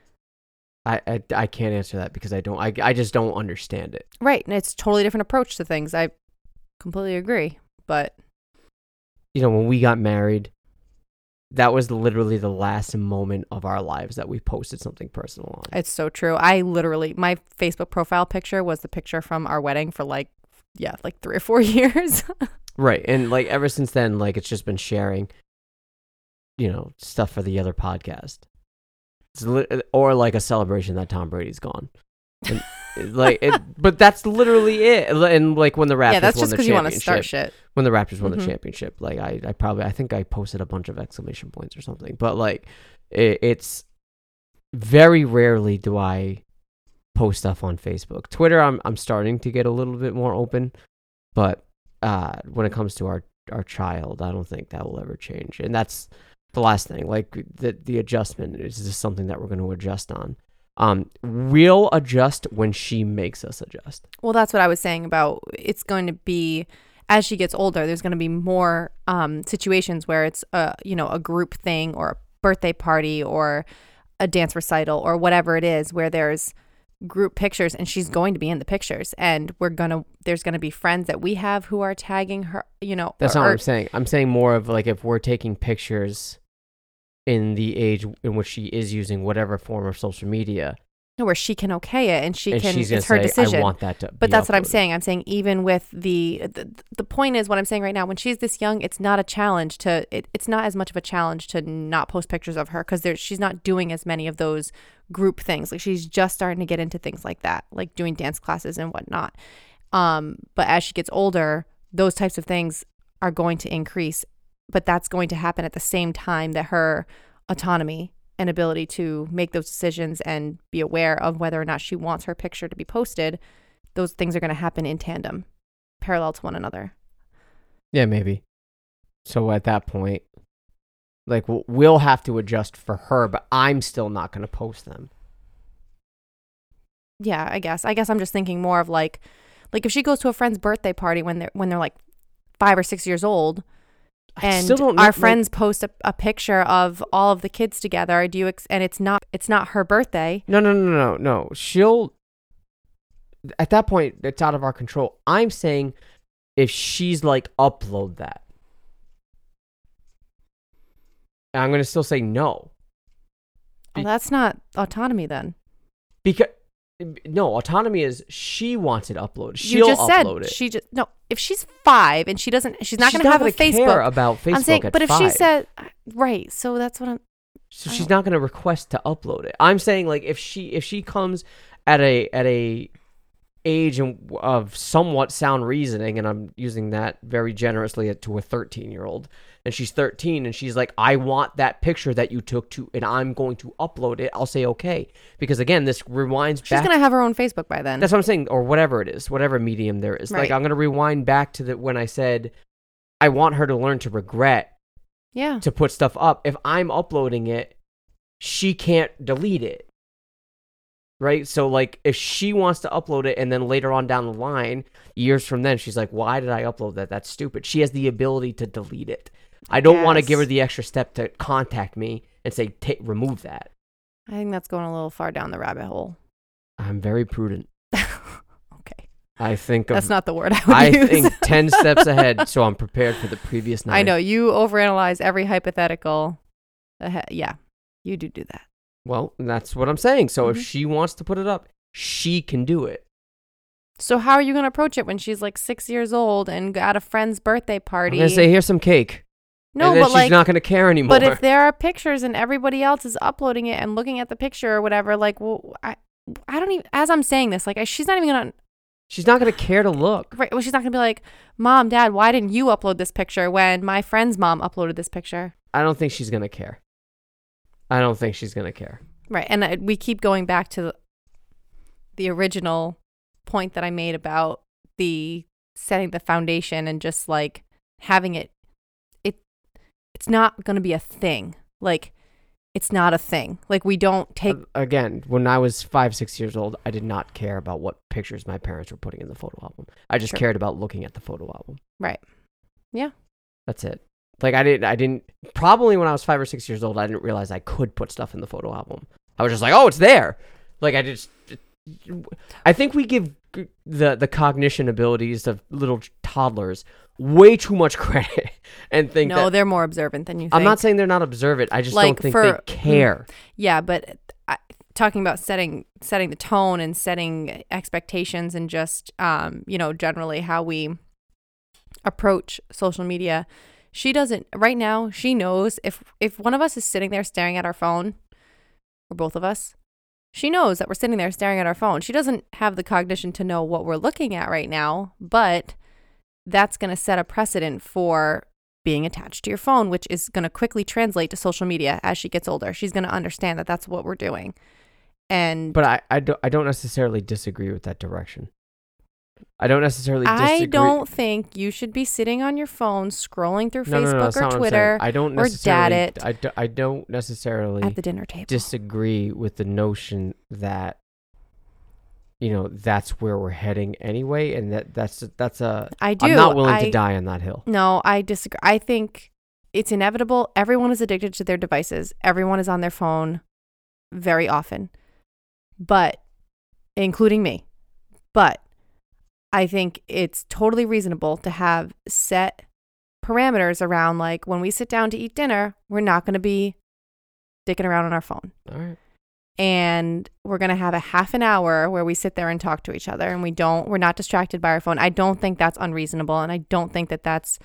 I can't answer that because I just don't understand it. Right. And it's a totally different approach to things. I completely agree. But, you know, when we got married, that was literally the last moment of our lives that we posted something personal on. It's so true. I literally, my Facebook profile picture was the picture from our wedding for like 3 or 4 years. Right. And like ever since then, like it's just been sharing, you know, stuff for the other podcast. Or like a celebration that Tom Brady's gone. And, but that's literally it. And like when the Raptors that's won just the because you want to championship. start shit. When the Raptors won the championship, like I think I posted a bunch of exclamation points or something. But like it's very rarely do I post stuff on Facebook. Twitter, I'm starting to get a little bit more open, but when it comes to our child, I don't think that will ever change. And that's the last thing. Like the adjustment is just something that we're going to adjust on. We'll adjust when she makes us adjust. Well, that's what I was saying about it's going to be as she gets older. There's going to be more situations where it's a group thing or a birthday party or a dance recital or whatever it is, where there's group pictures and she's going to be in the pictures, and there's going to be friends that we have who are tagging her, you know. That's not what I'm saying. I'm saying more of like if we're taking pictures in the age in which she is using whatever form of social media, where she can okay it and she's it's her say, decision. I want that to but be that's uploaded. what I'm saying. I'm saying even with the point is what I'm saying right now, when she's this young, it's not a challenge to it's not as much of a challenge to not post pictures of her, because she's not doing as many of those group things. Like she's just starting to get into things like that, like doing dance classes and whatnot. But as she gets older, those types of things are going to increase, but that's going to happen at the same time that her autonomy and ability to make those decisions and be aware of whether or not she wants her picture to be posted, those things are going to happen in tandem, parallel to one another. Yeah, maybe. So at that point, like we'll have to adjust for her, but I'm still not going to post them. Yeah, I guess I'm just thinking more of like if she goes to a friend's birthday party when they're like 5 or 6 years old, and our friends post a picture of all of the kids together, and it's not her birthday. No. She'll, at that point, it's out of our control. I'm saying if she's like, upload that. And I'm going to still say no. Well, that's not autonomy then. Because no, autonomy is she wants it uploaded. She'll upload it. If she's 5 and she's not going to have a Facebook. Care about Facebook. I'm saying, but if 5. she said right, so that's what I'm. So she's not going to request to upload it. I'm saying like if she comes at a age of somewhat sound reasoning, and I'm using that very generously to a 13-year-old, and she's 13 and she's like, I want that picture that you took and I'm going to upload it, I'll say okay. Because again, this rewinds back. She's going to have her own Facebook by then. That's what I'm saying, or whatever it is, whatever medium there is. Right. Like I'm going to rewind back to when I said I want her to learn to regret Yeah. to put stuff up. If I'm uploading it, she can't delete it. Right? So like if she wants to upload it and then later on down the line, years from then, she's like, why did I upload that? That's stupid. She has the ability to delete it. I don't want to give her the extra step to contact me and say, remove that. I think that's going a little far down the rabbit hole. I'm very prudent. Okay. I think that's not the word I would use. think 10 steps ahead, so I'm prepared for the previous 9. I know. You overanalyze every hypothetical. Yeah, you do that. Well, that's what I'm saying. So if she wants to put it up, she can do it. So how are you going to approach it when she's like 6 years old and at a friend's birthday party? I'm going to say, here's some cake. No, and then but she's like, not going to care anymore. But if there are pictures and everybody else is uploading it and looking at the picture or whatever, like, well, I don't even, as I'm saying this, like, she's not even going to. She's not going to care to look. Right. Well, she's not going to be like, Mom, Dad, why didn't you upload this picture when my friend's mom uploaded this picture? I don't think she's going to care. Right. And we keep going back to the original point that I made about the setting the foundation and just like having it's not going to be a thing. Like, it's not a thing. Like, we don't take... Again, when I was 5, 6 years old, I did not care about what pictures my parents were putting in the photo album. I just cared about looking at the photo album. Right. Yeah. That's it. Like, I didn't... Probably when I was 5 or 6 years old, I didn't realize I could put stuff in the photo album. I was just like, oh, it's there. Like, I think we give the cognition abilities of little toddlers way too much credit and think they're more observant than you think. I'm not saying they're not observant. I just don't think they care. Yeah, but talking about setting the tone and setting expectations and just generally how we approach social media. She doesn't right now. She knows if one of us is sitting there staring at our phone, or both of us, she knows that we're sitting there staring at our phone. She doesn't have the cognition to know what we're looking at right now, but that's going to set a precedent for being attached to your phone, which is going to quickly translate to social media as she gets older. She's going to understand that that's what we're doing. But I don't necessarily disagree with that direction. I don't necessarily disagree. I don't think you should be sitting on your phone scrolling through Facebook or Twitter I don't necessarily, I don't necessarily at the dinner table disagree with the notion that that's where we're heading anyway, and that's a I do. I'm not willing to die on that hill. No, I disagree. I think it's inevitable. Everyone is addicted to their devices. Everyone is on their phone very often, but including me. But I think it's totally reasonable to have set parameters around, like, when we sit down to eat dinner, we're not going to be dicking around on our phone. All right. And we're going to have a half an hour where we sit there and talk to each other and we're not distracted by our phone. I don't think that's unreasonable. And I don't think that that's,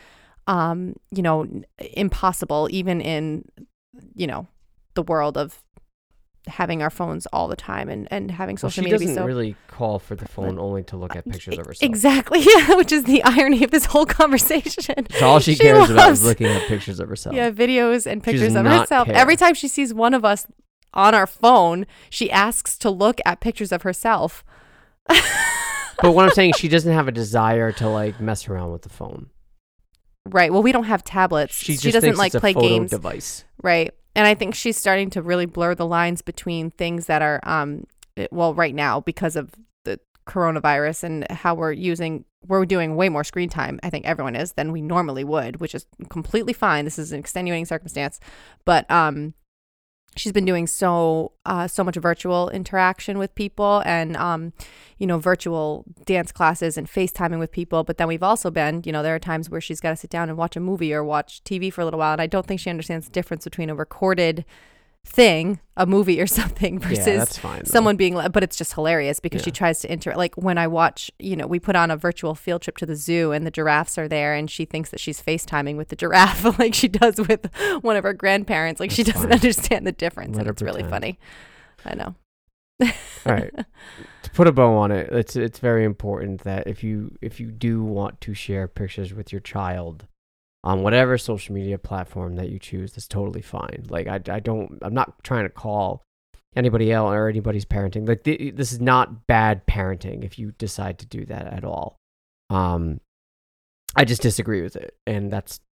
impossible, even in, the world of having our phones all the time and having social media. She doesn't really call for the phone only to look at pictures of herself. Exactly. Yeah, which is the irony of this whole conversation. So all she cares about is looking at pictures of herself. Yeah, videos and pictures of herself. Every time she sees one of us on our phone, she asks to look at pictures of herself. But what I'm saying, she doesn't have a desire to like mess around with the phone. Right. Well, we don't have tablets. She doesn't like play games. Device. Right. And I think she's starting to really blur the lines between things that are, right now because of the coronavirus and how we're doing way more screen time, I think everyone is, than we normally would, which is completely fine. This is an extenuating circumstance. But she's been doing so much virtual interaction with people and, virtual dance classes and FaceTiming with people. But then we've also been, there are times where she's got to sit down and watch a movie or watch TV for a little while. And I don't think she understands the difference between a recorded thing, a movie or something, versus someone being, but it's just hilarious because she tries to like when I watch, we put on a virtual field trip to the zoo and the giraffes are there and she thinks that she's FaceTiming with the giraffe like she does with one of her grandparents. Like, she doesn't understand the difference. And it's really funny. I know. All right. To put a bow on it, it's very important that if you do want to share pictures with your child on whatever social media platform that you choose, that's totally fine. Like, I'm not trying to call anybody else or anybody's parenting. Like, this is not bad parenting if you decide to do that at all. I just disagree with it, and that's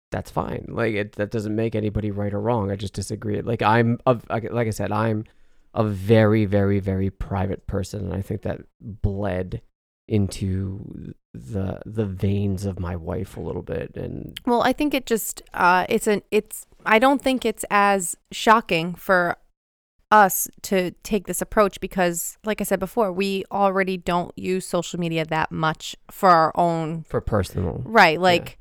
that's fine. Like that doesn't make anybody right or wrong. I just disagree. Like like I said, I'm a very, very, very private person, and I think that bled into the veins of my wife a little bit. And well, I think it just I don't think it's as shocking for us to take this approach because, like I said before, we already don't use social media that much for our own, for personal, right? Like,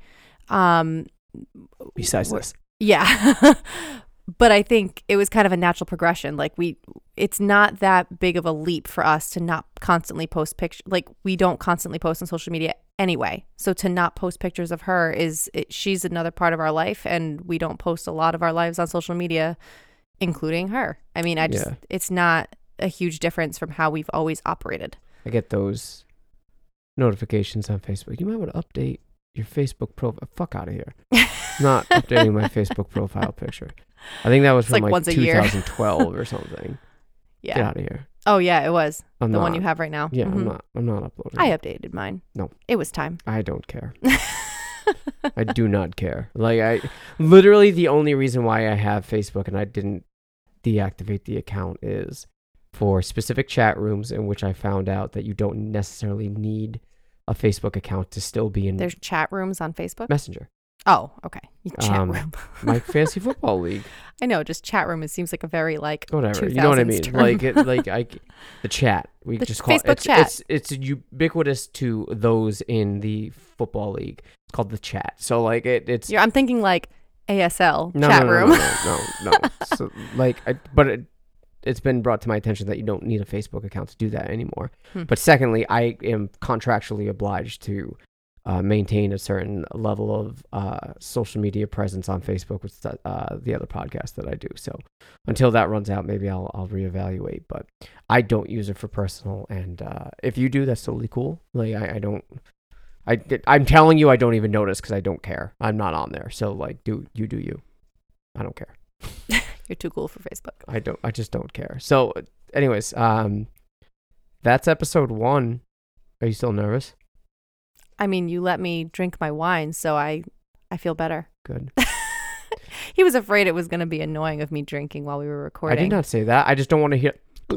besides this, yeah. But I think it was kind of a natural progression. Like it's not that big of a leap for us to not constantly post pictures. Like we don't constantly post on social media anyway. So to not post pictures of her she's another part of our life, and we don't post a lot of our lives on social media, including her. I mean, it's not a huge difference from how we've always operated. I get those notifications on Facebook. You might want to update your Facebook profile. Fuck out of here. I'm not updating my Facebook profile picture. I think that was from like once a year. 2012 or something. Yeah. Get out of here. Oh yeah, it was I'm the not, one you have right now. Yeah, Mm-hmm. I'm not uploading. I updated mine. No, it was time. I don't care. I do not care. Like I literally the only reason why I have Facebook and I didn't deactivate the account is for specific chat rooms in which I found out that you don't necessarily need a Facebook account to still be in. There's chat rooms on Facebook? Messenger. Oh, okay. Chat room. My fantasy football league. I know, just chat room. It seems like a very like whatever. You know what I mean? Term. The chat. We the just call Facebook it. chat. It's ubiquitous to those in the football league. It's called the chat. So like it's. Yeah, I'm thinking like ASL no, chat no, room. No. So like, it's been brought to my attention that you don't need a Facebook account to do that anymore. But secondly, I am contractually obliged to maintain a certain level of social media presence on Facebook with the other podcast that I do. So until that runs out, maybe I'll reevaluate. But I don't use it for personal. And if you do, that's totally cool. Like I don't. I'm telling you, I don't even notice because I don't care. I'm not on there. So like, do you? I don't care. You're too cool for Facebook. I just don't care. So anyways, that's episode 1. Are you still nervous? I mean, you let me drink my wine, so I feel better. Good. He was afraid it was going to be annoying of me drinking while we were recording. I did not say that. I just don't want to hear.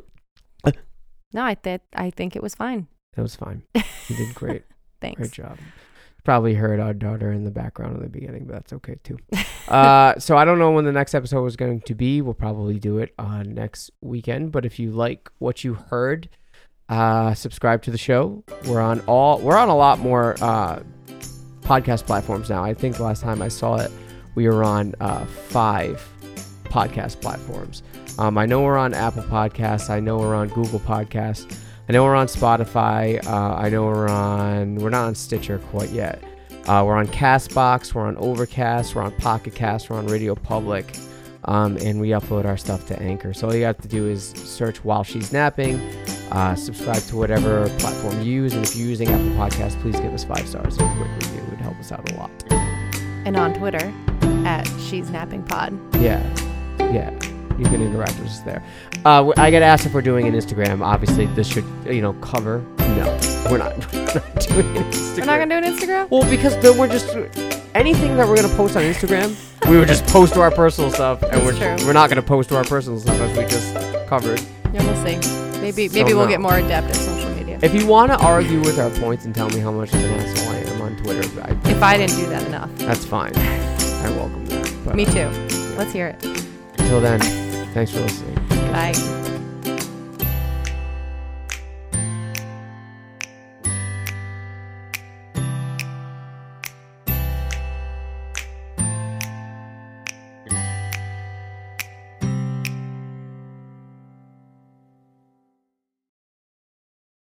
No, I think it was fine. It was fine. You did great. Thanks. Great job. Probably heard our daughter in the background in the beginning, but that's okay too. So I don't know when the next episode is going to be. We'll probably do it next weekend. But if you like what you heard, subscribe to the show. We're on a lot more podcast platforms now. I think last time I saw it, we were on 5 podcast platforms. I know we're on Apple Podcasts. I know we're on Google Podcasts. I know we're on Spotify. I know we're not on Stitcher quite yet. We're on Castbox. We're on Overcast. We're on Pocket Cast. We're on Radio Public. And we upload our stuff to Anchor. So all you have to do is search While She's Napping, subscribe to whatever platform you use. And if you're using Apple Podcasts, please give us 5 stars and a quick review. It would help us out a lot. And on Twitter, @She'sNappingPod. Yeah. You can interact with us there. I get asked if we're doing an Instagram. Obviously, this should, cover. No, we're not doing an Instagram. We're not going to do an Instagram? Well, because then we're just... Anything that we're going to post on Instagram, we would just post to our personal stuff. And we're not going to post to our personal stuff as we just covered. Yeah, we'll see. Maybe we'll get more adept at social media. If you want to argue with our points and tell me how much of an asshole I am on Twitter... If I didn't do that enough. That's fine. I welcome that. But, me too. Let's hear it. Until then, thanks for listening. Bye.